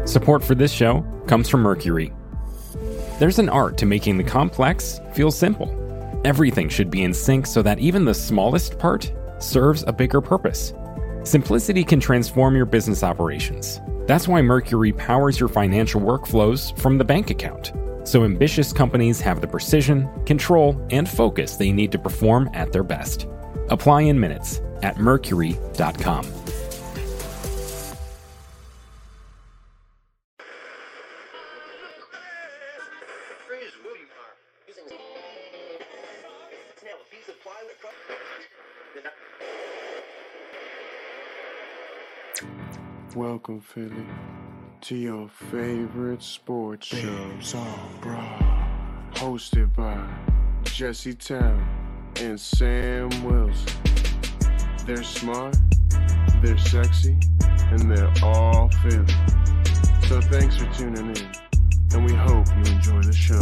Support for this show comes from Mercury. There's an art to making the complex feel simple. Everything should be in sync so that even the smallest part serves a bigger purpose. Simplicity can transform your business operations. That's why Mercury powers your financial workflows from the bank account, so ambitious companies have the precision, control, and focus they need to perform at their best. Apply in minutes at mercury.com. Welcome, Philly, to your favorite sports show, Broad, hosted by Jesse Town and Sam Wilson. They're smart, they're sexy, and they're all Philly. So thanks for tuning in, and we hope you enjoy the show.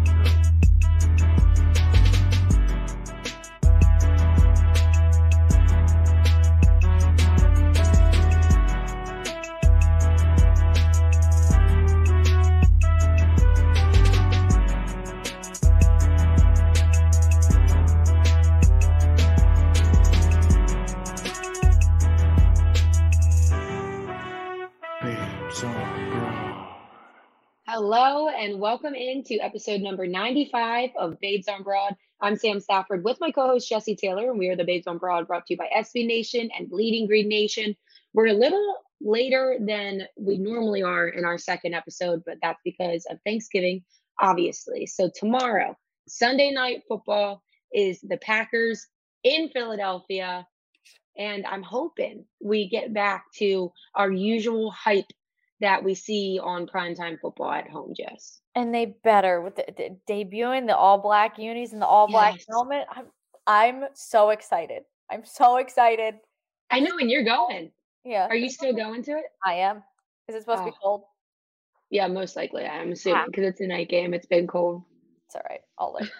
Hello and welcome into episode number 95 of Babes on Broad. I'm Sam Stafford with my co-host Jesse Taylor, and we are the Babes on Broad, brought to you by SB Nation and Bleeding Green Nation. We're a little later than we normally are in our second episode, but that's because of Thanksgiving, obviously. So tomorrow, Sunday Night Football, is the Packers in Philadelphia, and I'm hoping we get back to our usual hype that we see on primetime football at home, Jess. And they better with the debuting the all black unis and the all black helmet. I'm so excited. I'm so excited. I know, and you're going. Yeah. Are you still going to it? I am. Is it supposed to be cold? Yeah, most likely. I'm assuming because it's a night game. It's been cold. It's all right. I'll live.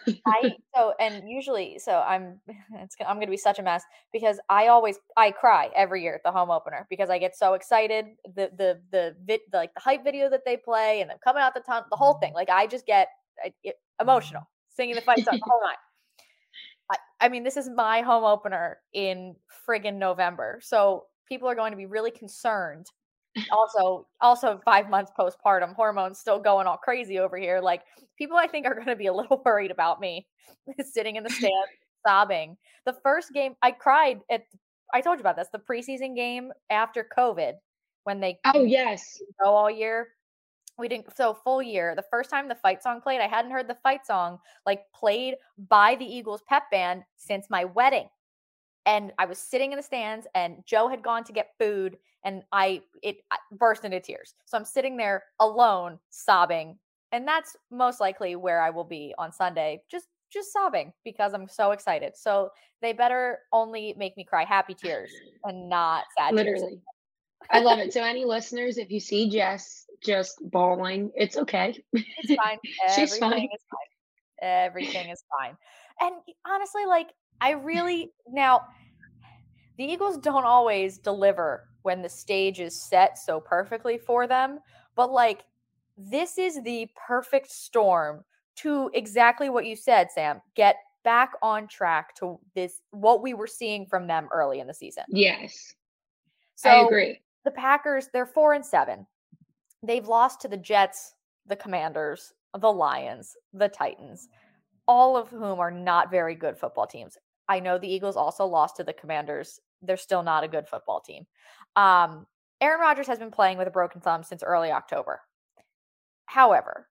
I'm going to be such a mess because I cry every year at the home opener because I get so excited. The hype video that they play and them coming out the whole thing. Like I just get emotional singing the fight song the whole night. I mean, this is my home opener in friggin' November. So people are going to be really concerned. Also 5 months postpartum, hormones still going all crazy over here. Like people I think are going to be a little worried about me sitting in the stands sobbing. The first game I cried at, I told you about this, the preseason game after COVID when they go all year. We didn't, so full year. The first time the fight song played, I hadn't heard the fight song like played by the Eagles pep band since my wedding. And I was sitting in the stands and Joe had gone to get food and I burst into tears. So I'm sitting there alone sobbing. And that's most likely where I will be on Sunday, just sobbing because I'm so excited. So they better only make me cry happy tears and not sad tears. Literally. I love it. So any listeners, if you see Jess just bawling, it's okay. It's fine. She's fine. Is fine. Everything is fine. And honestly, like now the Eagles don't always deliver when the stage is set so perfectly for them, but like this is the perfect storm to exactly what you said, Sam. Get back on track to this, what we were seeing from them early in the season. Yes. So I agree. The Packers, they're 4-7. They've lost to the Jets, the Commanders, the Lions, the Titans, all of whom are not very good football teams. I know the Eagles also lost to the Commanders. They're still not a good football team. Aaron Rodgers has been playing with a broken thumb since early October. However,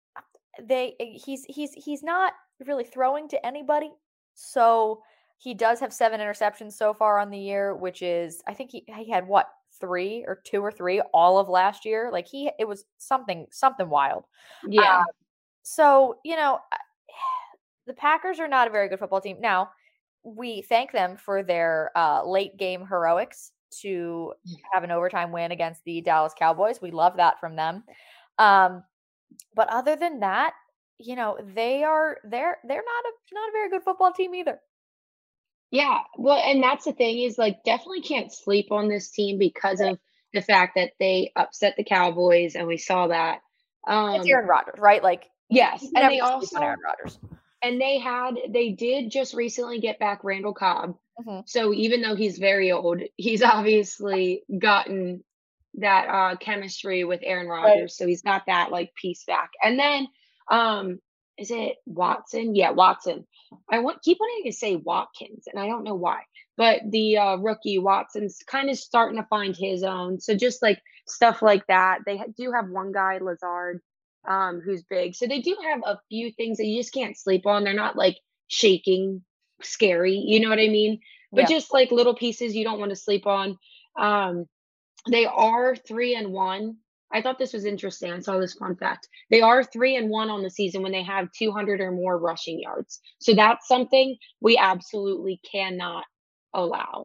he's not really throwing to anybody. So he does have 7 interceptions so far on the year, which is, I think he had 2 or 3 all of last year. Like it was something wild. Yeah. So, the Packers are not a very good football team. Now, we thank them for their late game heroics to have an overtime win against the Dallas Cowboys. We love that from them. But other than that, they're not a very good football team either. Yeah. Well, and that's the thing is like definitely can't sleep on this team because of the fact that they upset the Cowboys, and we saw that. It's Aaron Rodgers, right? Like, Yes, you can and never they sleep on also Aaron Rodgers. and they did just recently get back Randall Cobb. Mhm. So even though he's very old, he's obviously gotten that chemistry with Aaron Right. Rodgers. So he's got that like piece back. And then is it Watson? Yeah, Watson. Keep wanting to say Watkins, and I don't know why. But the rookie Watson's kind of starting to find his own. So just like stuff like that. They do have one guy, Lazard, who's big. So they do have a few things that you just can't sleep on. They're not like shaking, scary. You know what I mean? But Yeah. just like little pieces you don't want to sleep on. Um, they are 3-1. I thought this was interesting. I saw this fun fact. They are 3-1 on the season when they have 200 or more rushing yards. So that's something we absolutely cannot allow.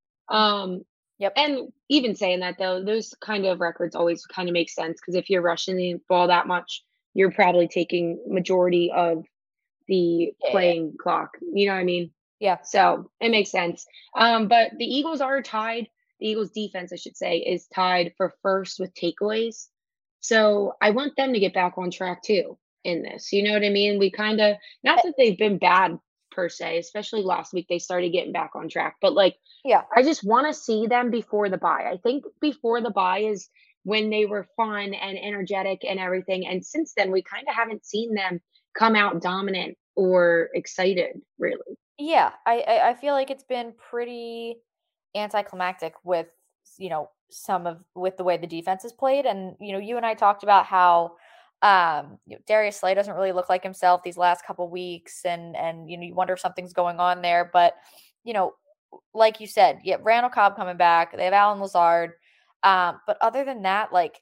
Yep. And even saying that though, those kind of records always kind of make sense because if you're rushing the ball that much, you're probably taking majority of the Yeah. playing clock. You know what I mean? Yeah. So it makes sense. But the Eagles are tied. The Eagles defense, I should say, is tied for first with takeaways. So I want them to get back on track too in this. You know what I mean? We kind of, not that they've been bad per se, especially last week they started getting back on track, but like Yeah. I just want to see them before the bye. I think before the bye is when they were fun and energetic and everything. And since then, we kind of haven't seen them come out dominant or excited, really. Yeah. I feel like it's been pretty anticlimactic with, with the way the defense is played. And, you and I talked about how Darius Slay doesn't really look like himself these last couple weeks. And, you wonder if something's going on there. But, like you said, yeah, Randall Cobb coming back. They have Alan Lazard. But other than that, like,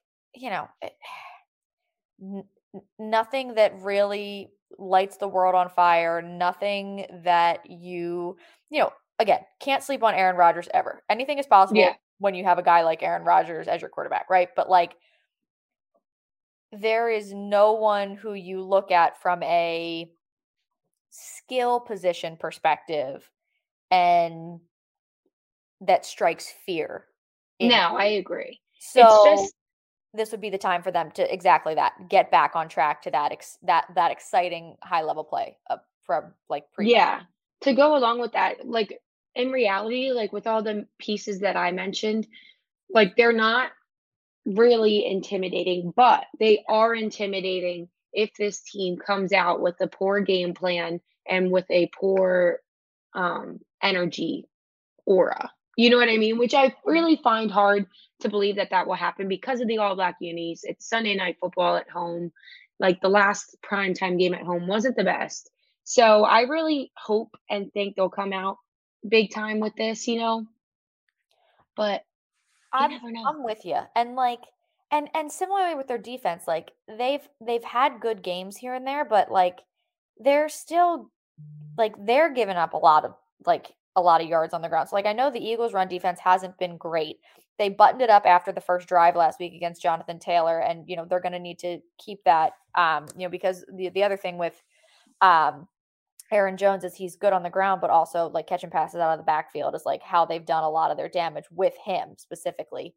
nothing that really lights the world on fire, nothing that again, can't sleep on Aaron Rodgers ever. Anything is possible Yeah. when you have a guy like Aaron Rodgers as your quarterback, right? But like, there is no one who you look at from a skill position perspective and that strikes fear. No, I agree. So It's just this would be the time for them to exactly that, get back on track to that exciting high level play from like pre. yeah. To go along with that, like in reality, like with all the pieces that I mentioned, like they're not really intimidating, but they are intimidating if this team comes out with a poor game plan and with a poor energy aura. You know what I mean? Which I really find hard to believe that that will happen because of the All Black unis. It's Sunday night football at home. Like the last primetime game at home wasn't the best. So I really hope and think they'll come out big time with this, but you never know. I'm with you. And like and similarly with their defense, like they've had good games here and there, but like they're still like they're giving up a lot of yards on the ground. So like I know the Eagles run defense hasn't been great. They buttoned it up after the first drive last week against Jonathan Taylor, and they're going to need to keep that because the other thing with Aaron Jones is he's good on the ground, but also like catching passes out of the backfield is like how they've done a lot of their damage with him specifically.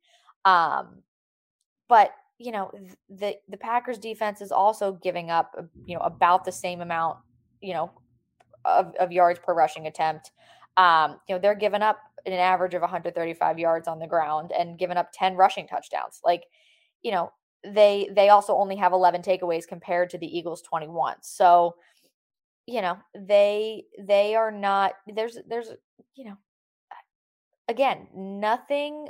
But the Packers defense is also giving up about the same amount of yards per rushing attempt. They're giving up an average of 135 yards on the ground and giving up 10 rushing touchdowns. Like, they also only have 11 takeaways compared to the Eagles 21. So, they are not, there's, again, nothing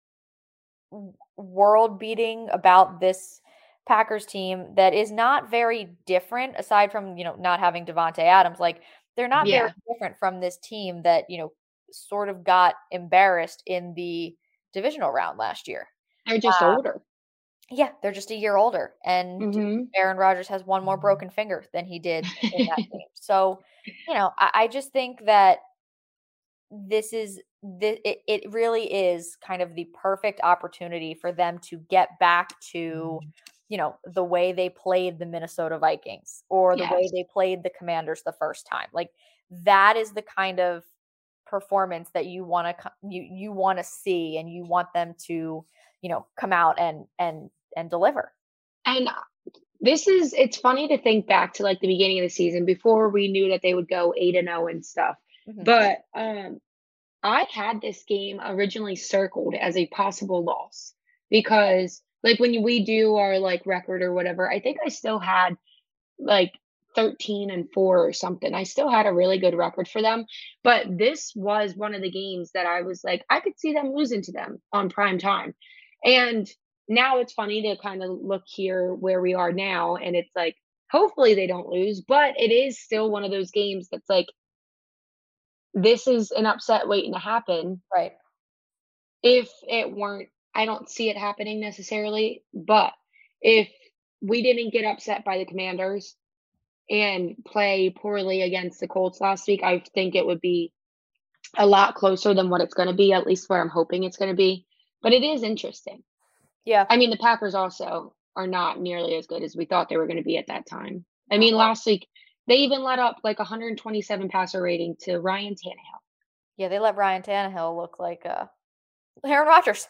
world beating about this Packers team that is not very different aside from, not having Devontae Adams. Like they're not very different from this team that, sort of got embarrassed in the divisional round last year. They're just older. Yeah, they're just a year older. And Aaron Rodgers has one more broken finger than he did in that game. So, I just think that it really is kind of the perfect opportunity for them to get back to, the way they played the Minnesota Vikings or the way they played the Commanders the first time. Like that is the kind of performance that you want to see, and you want them to, come out and deliver. And it's funny to think back to like the beginning of the season before we knew that they would go 8-0 and stuff. Mhm. But I had this game originally circled as a possible loss because like when we do our like record or whatever, I think I still had like 13-4 or something. I still had a really good record for them, but this was one of the games that I was like, I could see them losing to them on prime time. And now it's funny to kind of look here where we are now, and it's like, hopefully they don't lose, but it is still one of those games that's like, this is an upset waiting to happen. Right. If it weren't, I don't see it happening necessarily, but if we didn't get upset by the Commanders and play poorly against the Colts last week, I think it would be a lot closer than what it's going to be, at least where I'm hoping it's going to be. But it is interesting. Yeah. I mean, the Packers also are not nearly as good as we thought they were going to be at that time. I mean, last week, they even let up like 127 passer rating to Ryan Tannehill. Yeah, they let Ryan Tannehill look like Aaron Rodgers.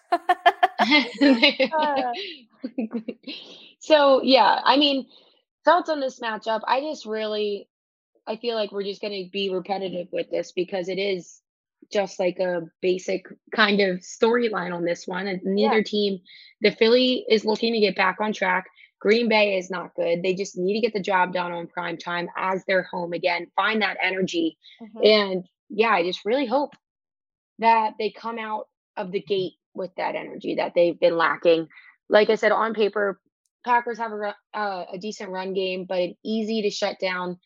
So, yeah, I mean, thoughts on this matchup? I feel like we're just going to be repetitive with this because it is just like a basic kind of storyline on this one. And neither team, the Philly is looking to get back on track. Green Bay is not good. They just need to get the job done on prime time as they're home again, find that energy. And yeah, I just really hope that they come out of the gate with that energy that they've been lacking. Like I said, on paper, Packers have a decent run game, but an easy to shut down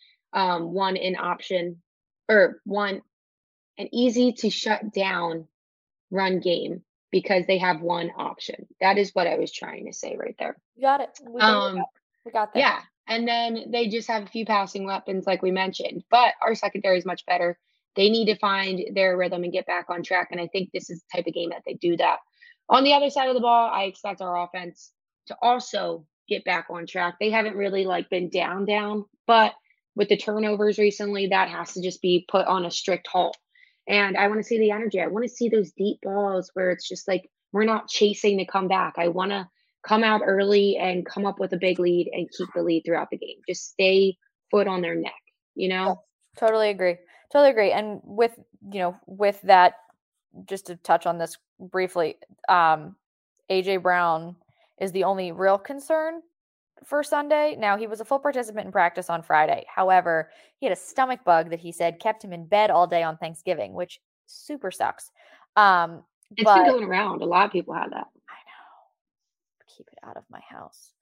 an easy to shut down run game because they have one option. That is what I was trying to say right there. You got it. We got that. Yeah. And then they just have a few passing weapons, like we mentioned, but our secondary is much better. They need to find their rhythm and get back on track. And I think this is the type of game that they do that. On the other side of the ball, I expect our offense to also get back on track. They haven't really like been down, but with the turnovers recently, that has to just be put on a strict halt. And I want to see the energy. I want to see those deep balls where it's just like we're not chasing to come back. I want to come out early and come up with a big lead and keep the lead throughout the game. Just stay foot on their neck, you know? Totally agree. And with that, just to touch on this briefly, AJ Brown is the only real concern for Sunday. Now, he was a full participant in practice on Friday. However, he had a stomach bug that he said kept him in bed all day on Thanksgiving, which super sucks. It's been going around. A lot of people have that. I know. Keep it out of my house.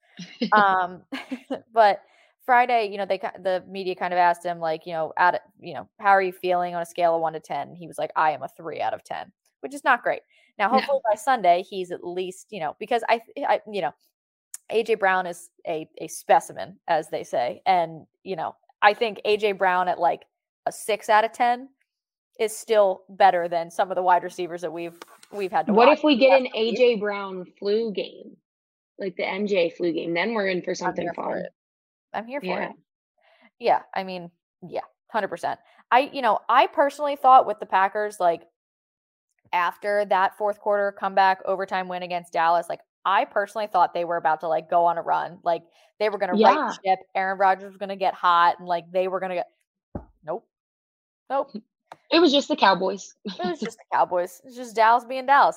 But Friday, the media kind of asked him, like, how are you feeling on a scale of 1 to 10? He was like, I am a 3 out of 10, which is not great. Now, hopefully by Sunday, he's at least, because AJ Brown is a specimen, as they say. And, I think AJ Brown at like a 6 out of 10 is still better than some of the wide receivers that we've had to watch. What if we get an AJ Brown flu game? Like the MJ flu game, then we're in for something fun. I'm here for it. Yeah, I mean, 100%. I personally thought with the Packers, like after that fourth quarter comeback overtime win against Dallas, like I personally thought they were about to like go on a run. Like they were going to right the ship. Aaron Rodgers was going to get hot and like they were going to get, nope. It was just the Cowboys. It's just Dallas being Dallas,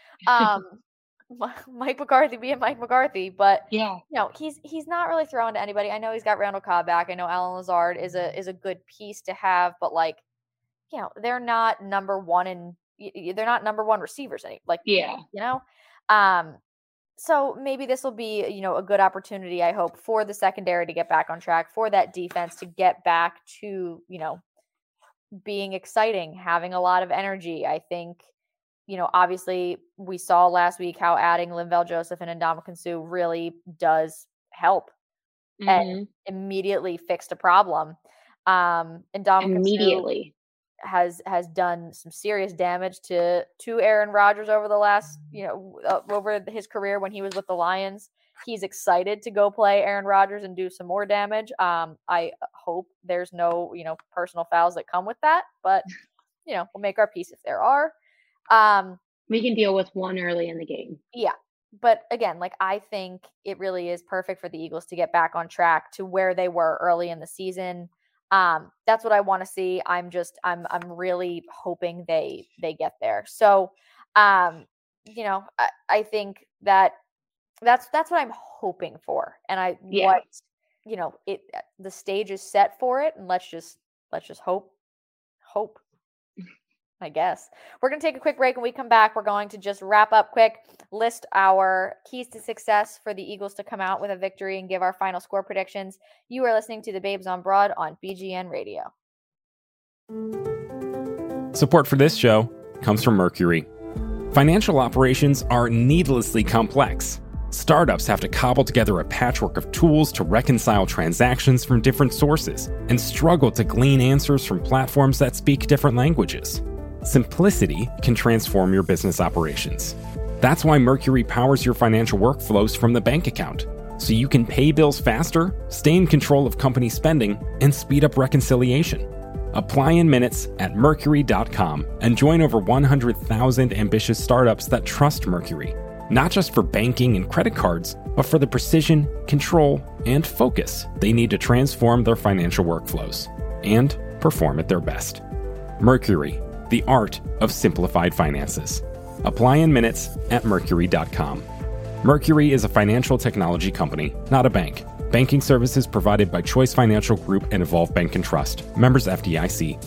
Mike McCarthy being Mike McCarthy, but he's not really throwing to anybody. I know he's got Randall Cobb back. I know Allen Lazard is a good piece to have, but like, they're not number one receivers. So maybe this will be, a good opportunity, I hope, for the secondary to get back on track, for that defense to get back to, being exciting, having a lot of energy. I think, obviously we saw last week how adding Linval Joseph and Ndamukong Suh really does help and immediately fixed a problem. Ndamukong Suh has done some serious damage to Aaron Rodgers over the last, over his career when he was with the Lions. He's excited to go play Aaron Rodgers and do some more damage. I hope there's no, personal fouls that come with that, but, we'll make our peace if there are. We can deal with one early in the game. Yeah. But again, like I think it really is perfect for the Eagles to get back on track to where they were early in the season. That's what I want to see. I'm really hoping they get there. So, I think that's what I'm hoping for. And the stage is set for it, and let's just hope, I guess. We're going to take a quick break. When we come back, we're going to just wrap up quick, list our keys to success for the Eagles to come out with a victory, and give our final score predictions. You are listening to the Babes on Broad on BGN Radio. Support for this show comes from Mercury. Financial operations are needlessly complex. Startups have to cobble together a patchwork of tools to reconcile transactions from different sources and struggle to glean answers from platforms that speak different languages. Simplicity can transform your business operations. That's why Mercury powers your financial workflows from the bank account, so you can pay bills faster, stay in control of company spending, and speed up reconciliation. Apply in minutes at Mercury.com and join over 100,000 ambitious startups that trust Mercury, not just for banking and credit cards, but for the precision, control, and focus they need to transform their financial workflows and perform at their best. Mercury, the art of simplified finances. Apply in minutes at Mercury.com. Mercury is a financial technology company, not a bank. Banking services provided by Choice Financial Group and Evolve Bank and Trust. Members FDIC.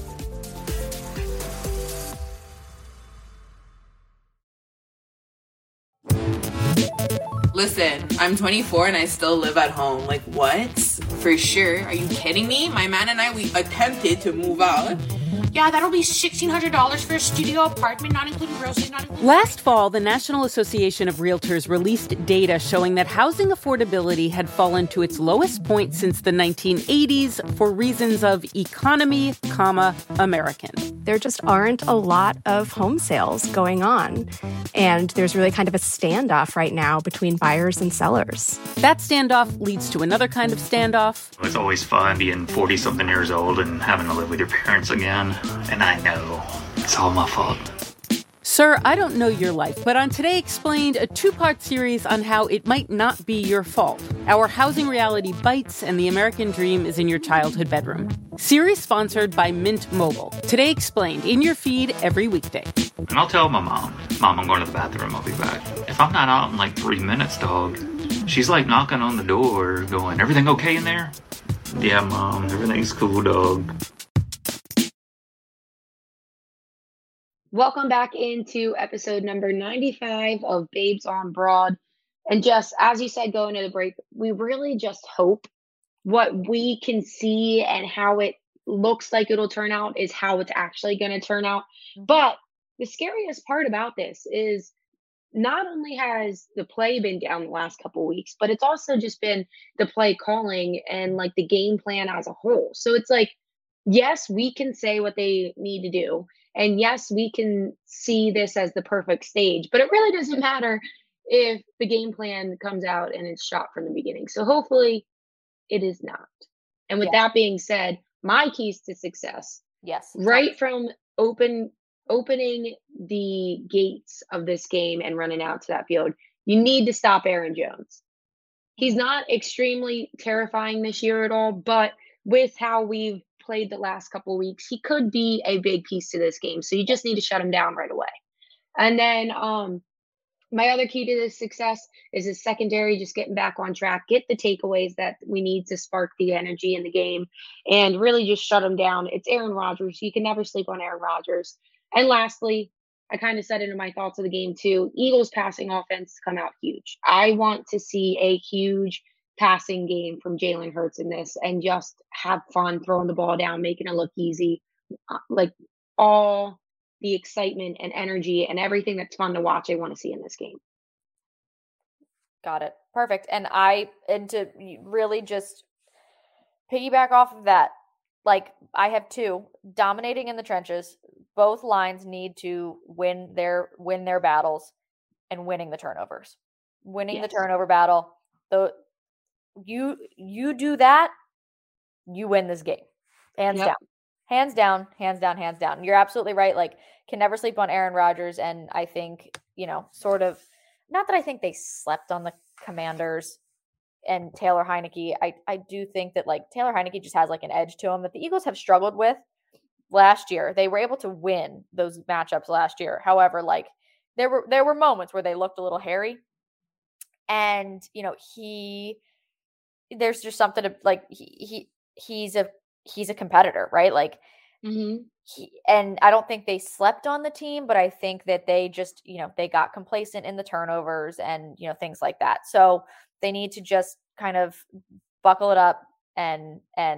Listen, I'm 24 and I still live at home. Like, what? For sure. Are you kidding me? My man and I, we attempted to move out. Yeah, that'll be $1,600 for a studio apartment, not including groceries, not including... Last fall, the National Association of Realtors released data showing that housing affordability had fallen to its lowest point since the 1980s for reasons of economy, American. There just aren't a lot of home sales going on. And there's really kind of a standoff right now between buyers and sellers. That standoff leads to another kind of standoff. It's always fun being 40-something years old and having to live with your parents again. And I know it's all my fault. Sir, I don't know your life, but on Today Explained, a two-part series on how it might not be your fault. Our housing reality bites, and the American dream is in your childhood bedroom. Series sponsored by Mint Mobile. Today Explained, in your feed every weekday. And I'll tell my mom, I'm going to the bathroom, I'll be back. If I'm not out in like 3 minutes, dog, she's like knocking on the door, going, everything okay in there? Yeah, Mom, everything's cool, dog. Welcome back into episode number 95 of Babes on Broad. And just as you said, going into the break, we really just hope what we can see and how it looks like it'll turn out is how it's actually going to turn out. But the scariest part about this is not only has the play been down the last couple of weeks, but it's also just been the play calling and like the game plan as a whole. So it's like, yes, we can say what they need to do. And yes, we can see this as the perfect stage, but it really doesn't matter if the game plan comes out and it's shot from the beginning. So hopefully it is not. And with that being said, my keys to success. Yes. Right from opening the gates of this game and running out to that field, you need to stop Aaron Jones. He's not extremely terrifying this year at all, but with how we've played the last couple of weeks, he could be a big piece to this game. So you just need to shut him down right away. And then my other key to this success is his secondary, just getting back on track, get the takeaways that we need to spark the energy in the game and really just shut him down. It's Aaron Rodgers. You can never sleep on Aaron Rodgers. And lastly, I kind of said it in my thoughts of the game too, Eagles passing offense come out huge. I want to see a huge passing game from Jalen Hurts in this and just have fun throwing the ball down, making it look easy. Like all the excitement and energy and everything that's fun to watch, I want to see in this game. Got it. Perfect. And to really just piggyback off of that, like I have two dominating in the trenches. Both lines need to win their battles and winning the turnovers. Winning the turnover battle. You do that, you win this game. Hands down. You're absolutely right. Like, can never sleep on Aaron Rodgers. And I think, sort of not that I think they slept on the Commanders and Taylor Heineke. I do think that like Taylor Heineke just has like an edge to him that the Eagles have struggled with last year. They were able to win those matchups last year. However, like there were moments where they looked a little hairy, and you know, there's just something to like he's a competitor, right? Like and I don't think they slept on the team, but I think that they just, you know, they got complacent in the turnovers and, you know, things like that. So they need to just kind of buckle it up and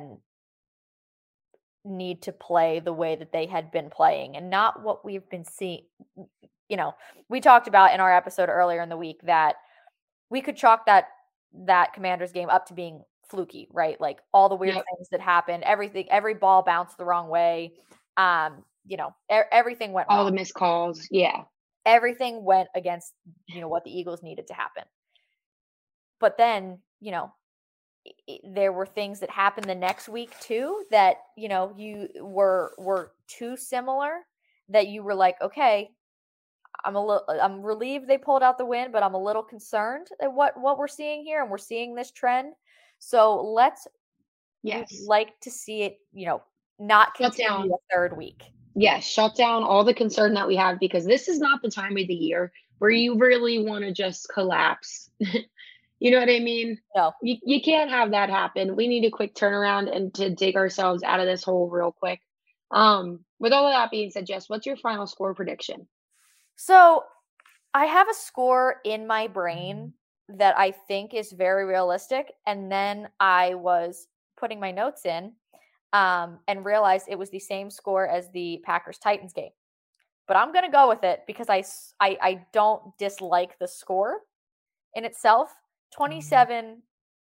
need to play the way that they had been playing and not what we've been seeing. You know, we talked about in our episode earlier in the week that we could chalk that Commanders game up to being fluky, right? Like all the weird things that happened, every ball bounced the wrong way. You know, everything went wrong. All the missed calls. Yeah. Everything went against, you know, what the Eagles needed to happen. But then, you know, there were things that happened the next week too that, you know, you were too similar that you were like, okay, I'm relieved they pulled out the win, but I'm a little concerned at what we're seeing here, and we're seeing this trend. So let's like to see it, you know, not continue a third week. Yes, shut down all the concern that we have, because this is not the time of the year where you really want to just collapse. You know what I mean? No. You can't have that happen. We need a quick turnaround and to dig ourselves out of this hole real quick. With all of that being said, Jess, what's your final score prediction? So I have a score in my brain that I think is very realistic. And then I was putting my notes in and realized it was the same score as the Packers-Titans game. But I'm going to go with it because I don't dislike the score in itself. 27-17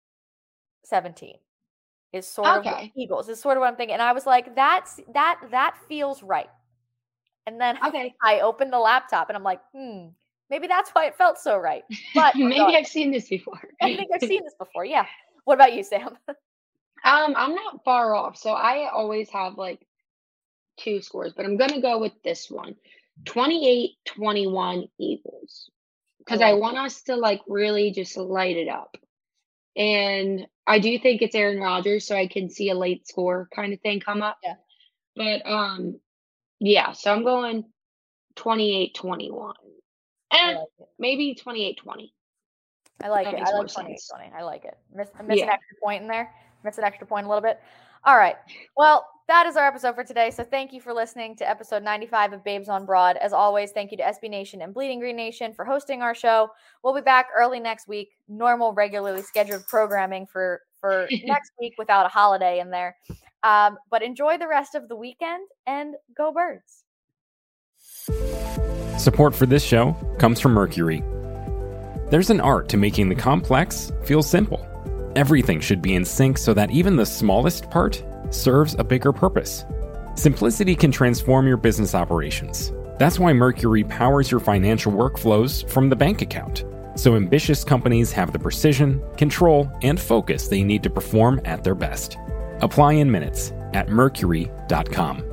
is sort of the Eagles. Is sort of what I'm thinking. And I was like, that feels right. And then I opened the laptop and I'm like, maybe that's why it felt so right. But maybe I've seen this before. I think I've seen this before. Yeah. What about you, Sam? I'm not far off. So I always have like two scores, but I'm going to go with this one. 28-21 Eagles. Because I want us to like really just light it up. And I do think it's Aaron Rodgers, so I can see a late score kind of thing come up. Yeah. But yeah, so I'm going 28-21. And maybe 28-20. I like it. I like 28-20. I like it. Miss an extra point in there. Miss an extra point a little bit. All right. Well, that is our episode for today. So thank you for listening to episode 95 of Babes on Broad. As always, thank you to SB Nation and Bleeding Green Nation for hosting our show. We'll be back early next week. Normal, regularly scheduled programming for next week without a holiday in there. But enjoy the rest of the weekend and go Birds. Support for this show comes from Mercury. There's an art to making the complex feel simple. Everything should be in sync so that even the smallest part serves a bigger purpose. Simplicity can transform your business operations. That's why Mercury powers your financial workflows from the bank account, so ambitious companies have the precision, control, and focus they need to perform at their best. Apply in minutes at mercury.com.